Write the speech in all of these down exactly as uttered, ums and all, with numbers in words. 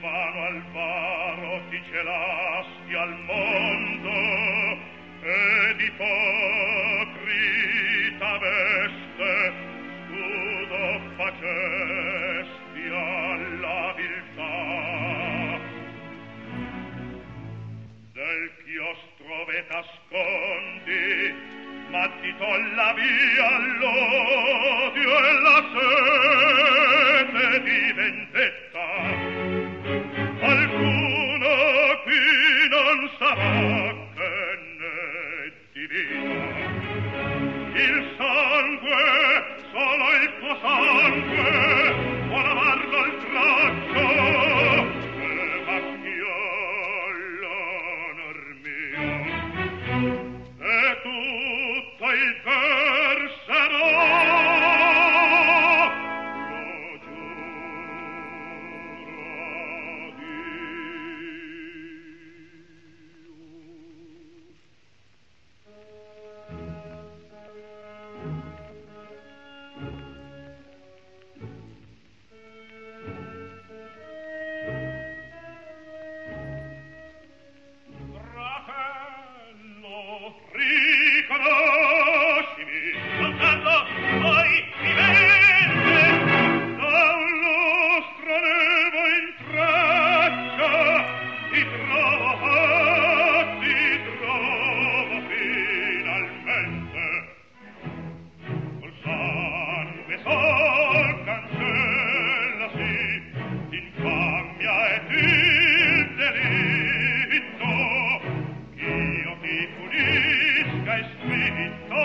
vano al varo ti celasti al mondo ed ipocrita veste scudo facesti alla viltà del chiostro ve t'ascondi ma ti tolla via l'odio e la sete di vendetta qualcuno qui non sarà che ne divina il sangue solo il tuo sangue può lavarlo al traccio e macchia l'onor mio e tutto il perserò lo giuro a Fratello, riconoscimi, soltanto poi mi vende da un lustro nevo in traccia ti trovo, ti trovo finalmente col sangue sol cancellasi l'infamia ed il delitto io ti punisca e scritto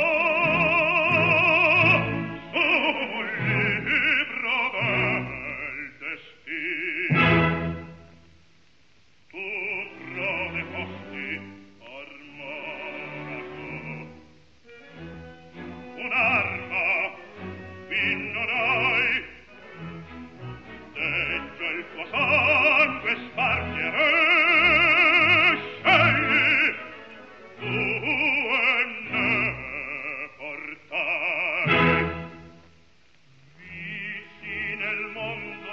sul libro del destino tu prode posti armato un'arma qui non hai deggio il tuo sangue spargere scegli tu e ne portare vici nel mondo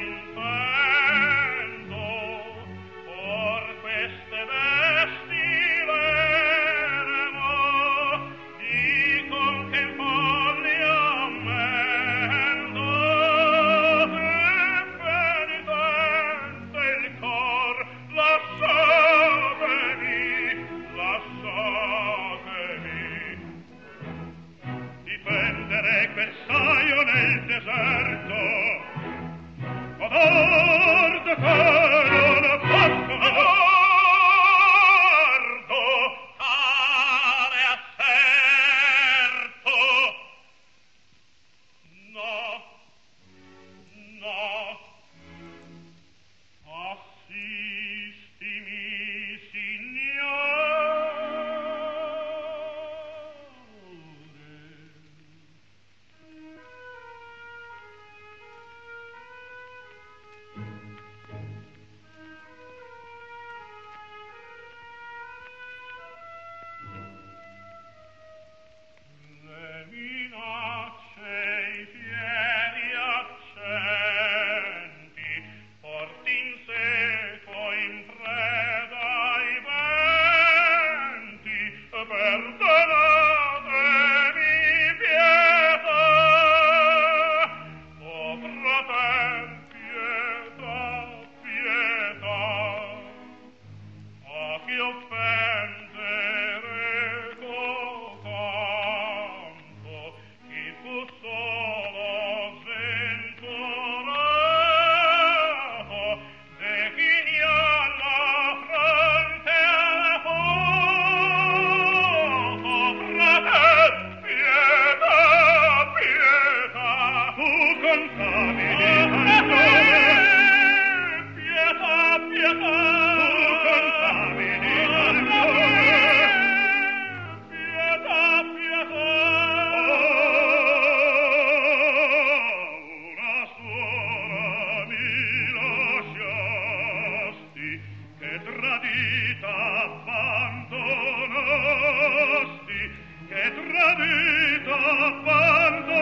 intendo por queste vesti veremo dicon che folli ammendo e penitente il cor lasciatemi lasciatemi difendere quel saio nel deserto odor de che non posso guardo tale asserto no no assistimi le minacce i fieri accenti porti in seco in preda ai venti perdonatemi pietà oh fratel pietà pietà a chi offendere tanto chi fu solo sventurato de chi ne ha la fronte alla foto fratel pietà pietà tu contamini pietà pietà tu contamini pietà pietà una suora mi lasciasti che tradita abbandonasti che tradita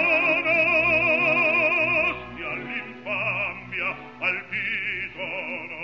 abbandonasti all'infamia al viso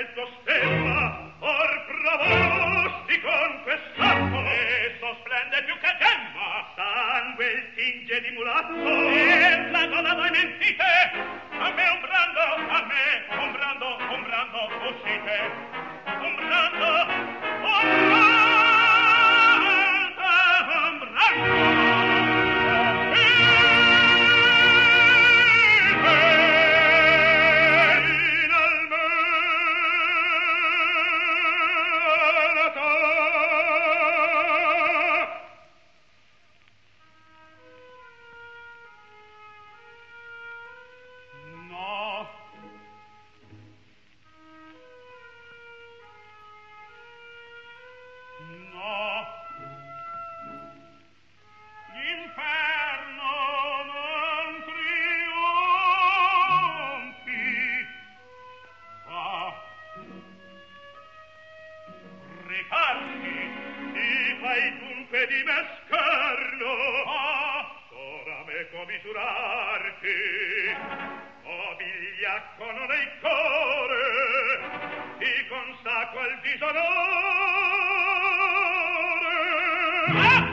nel tuo stemma, or provosti con quest'atto, esso splende più che gemma, sangue il tinge di mulatto, e la donna voi mentite, a me un brando, a me un brando, un brando, uscite, un brando, un brando, un brando. Di me scherno, ah, ora me commisurarti, o vigliacco non hai core, ti consacro al disonore. Ah!